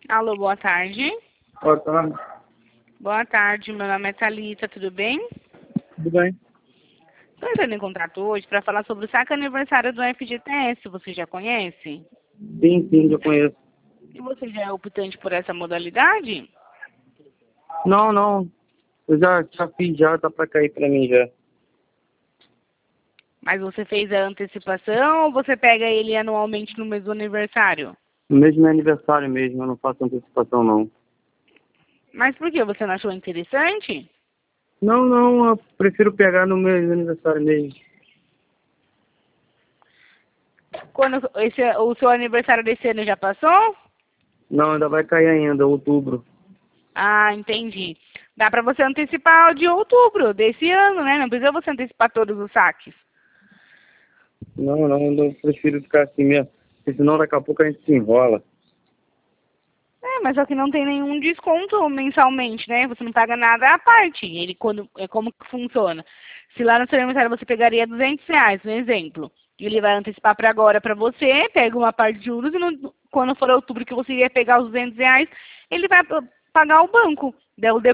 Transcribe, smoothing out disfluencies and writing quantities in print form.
Alô, boa tarde. Boa tarde. Boa tarde, meu nome é Thalita, tudo bem? Tudo bem? Estou entrando em contato hoje para falar sobre o saque aniversário do FGTS, você já conhece? Sim, já conheço. E você já é optante por essa modalidade? Não. Eu já fiz, já tá pra cair pra mim já. Mas você fez a antecipação ou você pega ele anualmente no mês do aniversário? No mesmo meu aniversário mesmo, eu não faço antecipação não. Mas por que? Você não achou interessante? Não, eu prefiro pegar no meu aniversário mesmo. O seu aniversário desse ano já passou? Não, ainda vai cair ainda, outubro. Ah, entendi. Dá para você antecipar o de outubro desse ano, né? Não precisa você antecipar todos os saques. Não, eu prefiro ficar assim mesmo. Porque senão daqui a pouco a gente se enrola. É, mas só que não tem nenhum desconto mensalmente, né? Você não paga nada à parte. Como que funciona? Se lá no seu aniversário você pegaria R$ 200, um exemplo, e ele vai antecipar para agora para você, pega uma parte de juros e quando for outubro que você ia pegar os R$ 200, ele vai pagar o banco. Daí o